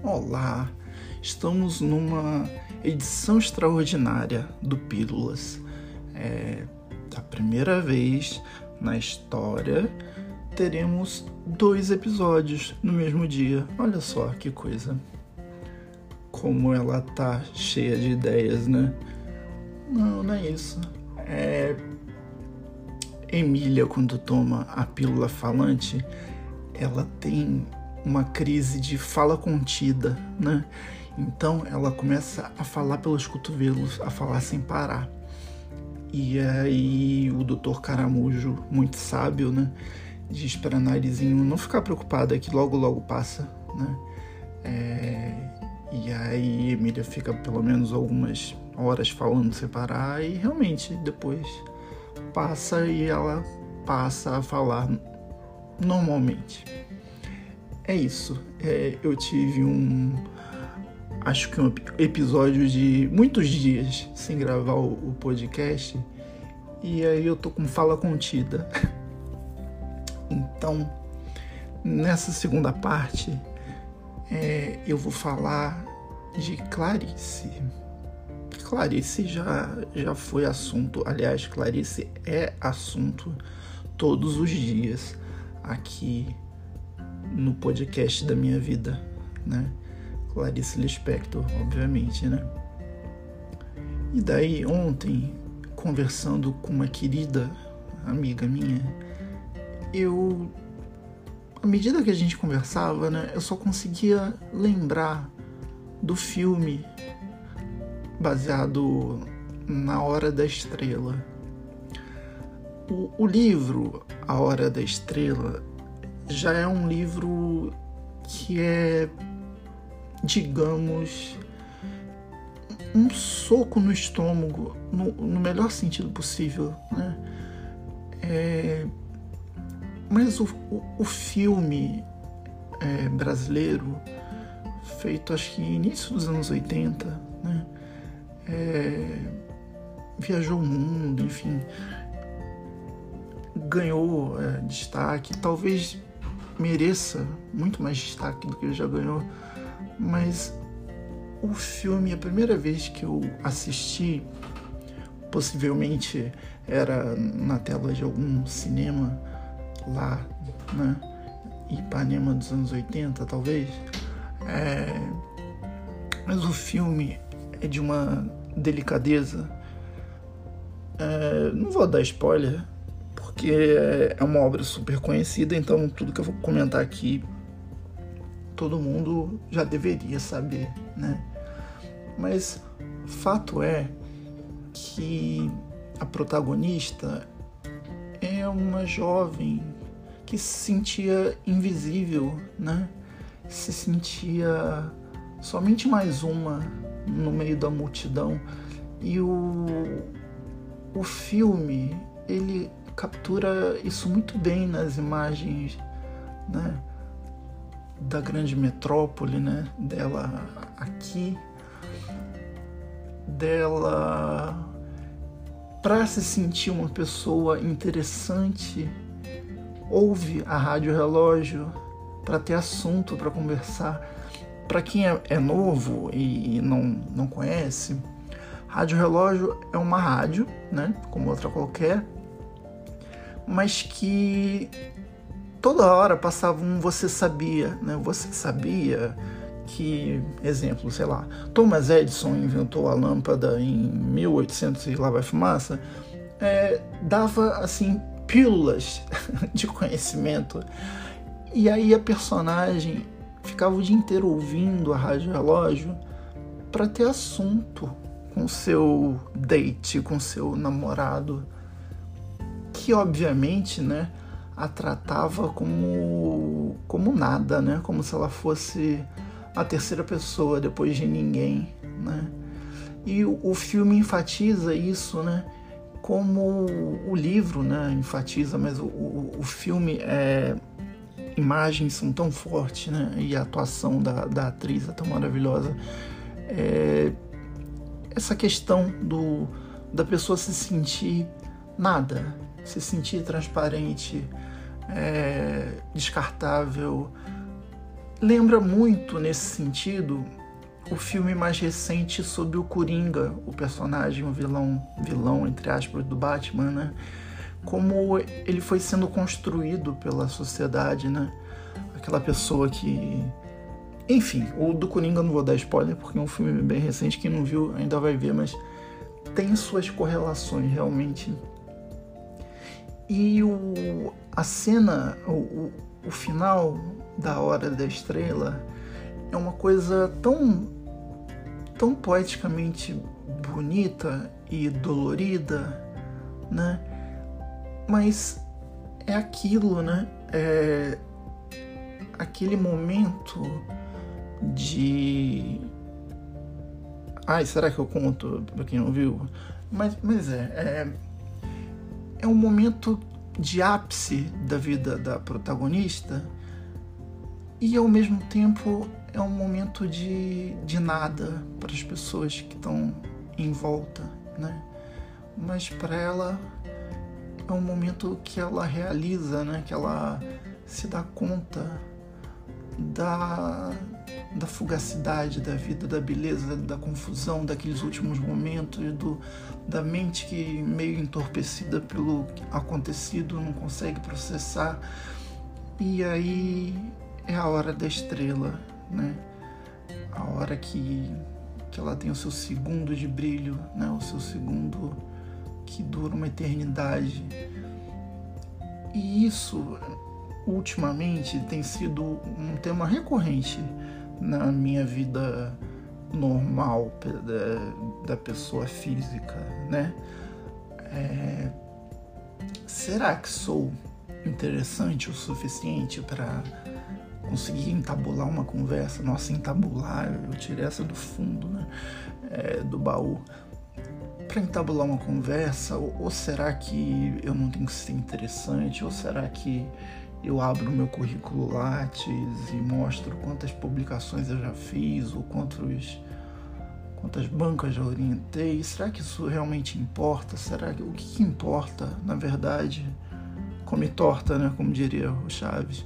Olá, estamos numa edição extraordinária do Pílulas. A primeira vez na história teremos 2 episódios no mesmo dia. Olha só que coisa. Como ela tá cheia de ideias, né? Não é isso. Emília, quando toma a pílula falante, ela tem uma crise de fala contida, né? Então ela começa a falar pelos cotovelos, a falar sem parar. E aí o Dr. Caramujo, muito sábio, né, diz para Narizinho não ficar preocupada que logo passa, né? E aí Emília fica pelo menos algumas horas falando sem parar e realmente depois passa e ela passa a falar normalmente. É isso. Eu tive acho que um episódio de muitos dias sem gravar o podcast e aí eu tô com fala contida. Então, nessa segunda parte, eu vou falar de Clarice. Clarice já foi assunto, aliás, Clarice é assunto todos os dias aqui no podcast da minha vida, né? Clarice Lispector, obviamente, né? E daí ontem, conversando com uma querida amiga minha, à medida que a gente conversava, né, eu só conseguia lembrar do filme baseado na Hora da Estrela. O livro A Hora da Estrela já é um livro que é, digamos, um soco no estômago, no melhor sentido possível, né? Mas o filme brasileiro, feito acho que início dos anos 80, né? Viajou o mundo, enfim, ganhou destaque, talvez mereça muito mais destaque do que ele já ganhou, mas o filme, a primeira vez que eu assisti, possivelmente era na tela de algum cinema lá, né, Ipanema dos anos 80, talvez, mas o filme é de uma delicadeza, não vou dar spoiler, porque é uma obra super conhecida, então tudo que eu vou comentar aqui todo mundo já deveria saber, né? Mas fato é que a protagonista é uma jovem que se sentia invisível, né? Se sentia somente mais uma no meio da multidão. E o filme, ele captura isso muito bem nas imagens, né, da grande metrópole, né, dela aqui, dela para se sentir uma pessoa interessante, ouve a Rádio Relógio para ter assunto para conversar. Para quem é novo e não conhece, Rádio Relógio é uma rádio, né, como outra qualquer, mas que toda hora passava um Você Sabia, né? Você sabia que, exemplo, sei lá, Thomas Edison inventou a lâmpada em 1800 e lá vai fumaça, dava, assim, pílulas de conhecimento. E aí a personagem ficava o dia inteiro ouvindo a Rádio Relógio para ter assunto com seu date, com seu namorado, que obviamente, né, a tratava como nada, né, como se ela fosse a terceira pessoa depois de ninguém, né. E o filme enfatiza isso, né, como o livro, né, enfatiza, mas o filme imagens são tão fortes, né, e a atuação da atriz é tão maravilhosa. Essa questão da pessoa se sentir nada, se sentir transparente, descartável, lembra muito, nesse sentido, o filme mais recente sobre o Coringa, o personagem, o vilão, entre aspas, do Batman, né? Como ele foi sendo construído pela sociedade, né? Aquela pessoa que... Enfim, o do Coringa eu não vou dar spoiler, porque é um filme bem recente, quem não viu ainda vai ver, mas tem suas correlações, realmente. E a cena, o final da Hora da Estrela é uma coisa tão poeticamente bonita e dolorida, né? Mas é aquilo, né? É aquele momento de... Ai, será que eu conto pra quem não viu? Mas é um momento de ápice da vida da protagonista e, ao mesmo tempo, é um momento de nada para as pessoas que estão em volta, né? Mas para ela é um momento que ela realiza, né? Que ela se dá conta da fugacidade da vida, da beleza, da confusão daqueles últimos momentos, da mente que, meio entorpecida pelo acontecido, não consegue processar. E aí é a hora da estrela, né? A hora que ela tem o seu segundo de brilho, né? O seu segundo que dura uma eternidade. E isso, ultimamente, tem sido um tema recorrente na minha vida normal da pessoa física, né? Será que sou interessante o suficiente para conseguir entabular uma conversa? Nossa, entabular, eu tirei essa do fundo, né? Do baú. Para entabular uma conversa, ou será que eu não tenho que ser interessante? Ou será que eu abro o meu currículo Lattes e mostro quantas publicações eu já fiz, ou quantas bancas já orientei? Será que isso realmente importa? Será que o que importa, na verdade, come torta, né? Como diria o Chaves.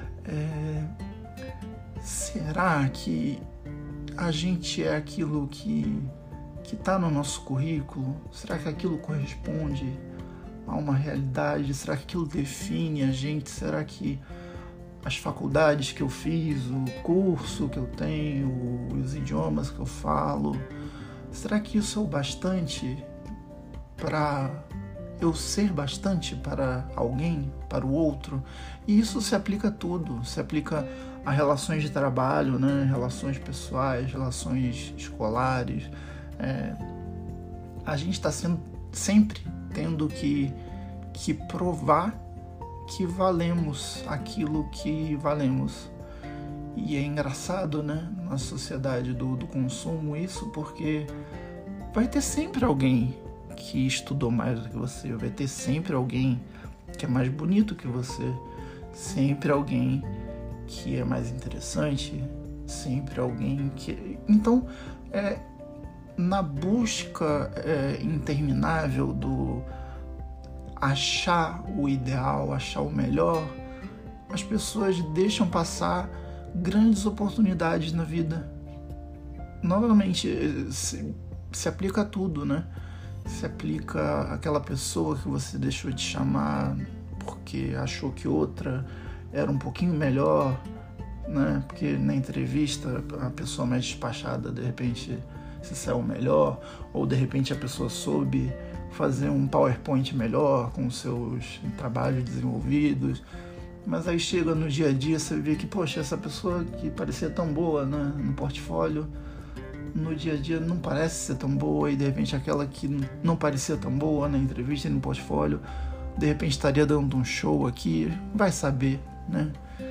Será que a gente é aquilo que está no nosso currículo? Será que aquilo corresponde a uma realidade? Será que aquilo define a gente? Será que as faculdades que eu fiz, o curso que eu tenho, os idiomas que eu falo, será que isso é o bastante para eu ser bastante para alguém, para o outro? E isso se aplica a tudo, se aplica a relações de trabalho, né? Relações pessoais, relações escolares. A gente está sempre tendo que provar que valemos aquilo que valemos. E é engraçado, né, na sociedade do consumo isso, porque vai ter sempre alguém que estudou mais do que você, vai ter sempre alguém que é mais bonito que você, sempre alguém que é mais interessante, sempre alguém que... Então, na busca interminável do achar o ideal, achar o melhor, as pessoas deixam passar grandes oportunidades na vida. Novamente, se aplica a tudo, né? Se aplica àquela pessoa que você deixou de chamar porque achou que outra era um pouquinho melhor, né? Porque na entrevista a pessoa mais despachada de repente se saiu melhor, ou de repente a pessoa soube fazer um PowerPoint melhor com os seus trabalhos desenvolvidos, mas aí chega no dia a dia, você vê que, poxa, essa pessoa que parecia tão boa, né, no portfólio, no dia a dia não parece ser tão boa, e de repente aquela que não parecia tão boa na entrevista e no portfólio, de repente estaria dando um show aqui, vai saber, né?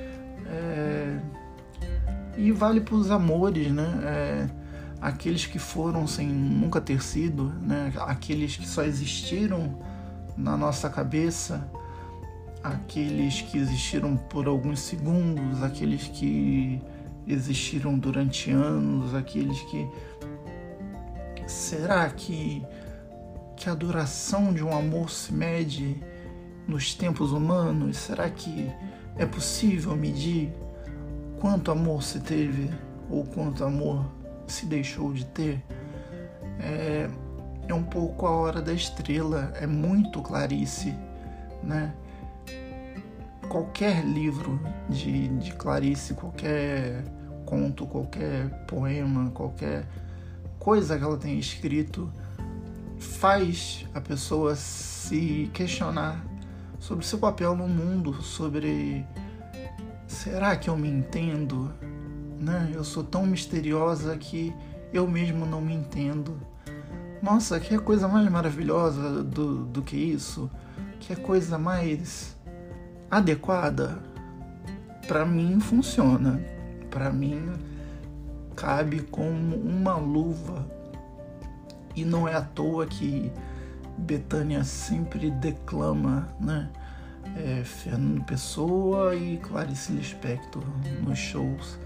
E vale para os amores, né? Aqueles que foram sem nunca ter sido, né? Aqueles que só existiram na nossa cabeça, aqueles que existiram por alguns segundos, aqueles que existiram durante anos, aqueles que... Será que a duração de um amor se mede nos tempos humanos? Será que é possível medir quanto amor se teve ou quanto amor se deixou de ter. É um pouco A Hora da Estrela, é muito Clarice, né? Qualquer livro de Clarice, qualquer conto, qualquer poema, qualquer coisa que ela tenha escrito, faz a pessoa se questionar sobre seu papel no mundo, sobre será que eu me entendo? Né? Eu sou tão misteriosa que eu mesmo não me entendo. Nossa, que coisa mais maravilhosa do que isso? Que coisa mais adequada? Para mim funciona. Para mim cabe como uma luva. E não é à toa que Bethânia sempre declama, né? Fernando Pessoa e Clarice Lispector nos shows.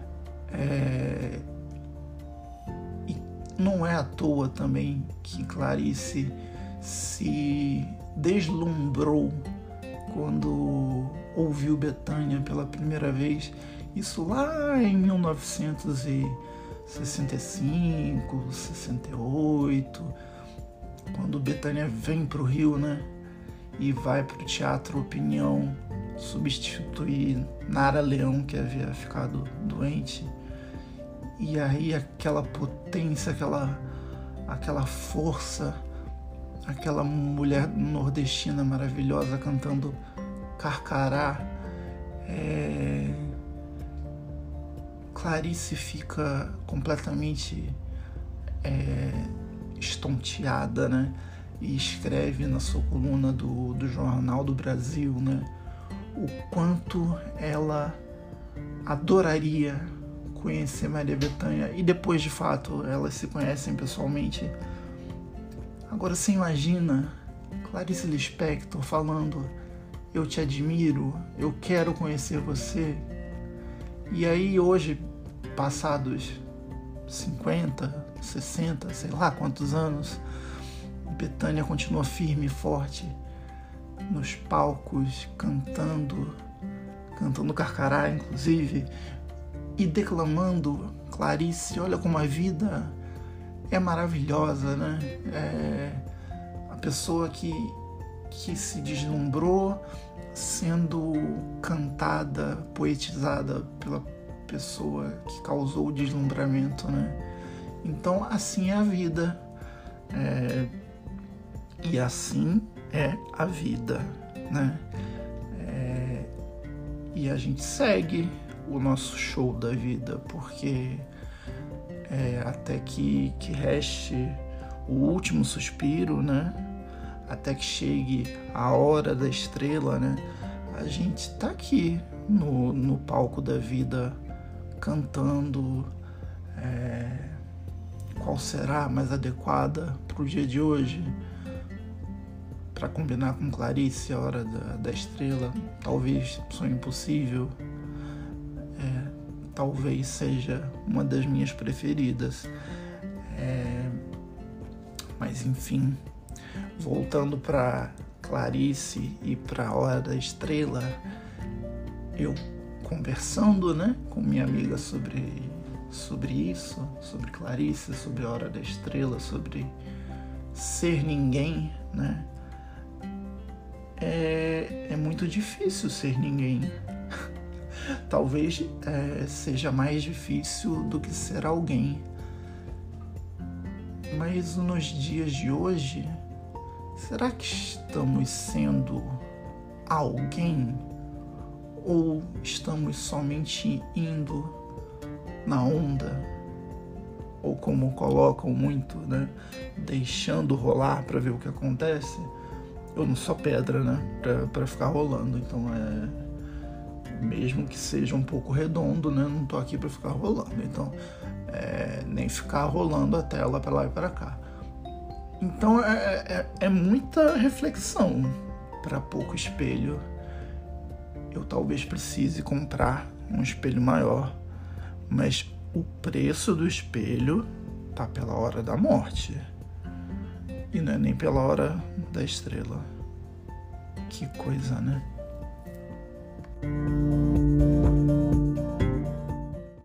E não é à toa também que Clarice se deslumbrou quando ouviu Bethânia pela primeira vez, isso lá em 1965, 68, quando Bethânia vem para o Rio, né? E vai para o Teatro Opinião substituir Nara Leão, que havia ficado doente. E aí aquela potência, aquela força, aquela mulher nordestina maravilhosa cantando Carcará, Clarice fica completamente estonteada, né? E escreve na sua coluna do Jornal do Brasil, né? O quanto ela adoraria conhecer Maria Bethânia, e depois, de fato, elas se conhecem pessoalmente. Agora você imagina Clarice Lispector falando: eu te admiro, eu quero conhecer você. E aí hoje, passados 50, 60, sei lá quantos anos, Bethânia continua firme e forte nos palcos, cantando Carcará, inclusive, e declamando Clarice. Olha como a vida é maravilhosa, né? A pessoa que se deslumbrou sendo cantada, poetizada pela pessoa que causou o deslumbramento, né? Então, assim é a vida. E assim é a vida, né? E a gente segue o nosso show da vida, porque até que reste o último suspiro, né? Até que chegue a hora da estrela, né? A gente tá aqui no palco da vida cantando qual será a mais adequada para o dia de hoje, para combinar com Clarice, A Hora da Estrela. Talvez Sonho Impossível, talvez seja uma das minhas preferidas. Mas enfim, voltando para Clarice e para A Hora da Estrela, eu conversando, né, com minha amiga sobre isso, sobre Clarice, sobre A Hora da Estrela, sobre ser ninguém, né? É muito difícil ser ninguém. Talvez seja mais difícil do que ser alguém. Mas nos dias de hoje, será que estamos sendo alguém? Ou estamos somente indo na onda? Ou como colocam muito, né? Deixando rolar para ver o que acontece. Eu não sou pedra, né? Pra ficar rolando. Então mesmo que seja um pouco redondo, né? Não tô aqui para ficar rolando. Então nem ficar rolando a tela para lá e para cá. Então é muita reflexão para pouco espelho. Eu talvez precise comprar um espelho maior, mas o preço do espelho tá pela hora da morte e não é nem pela hora da estrela. Que coisa, né?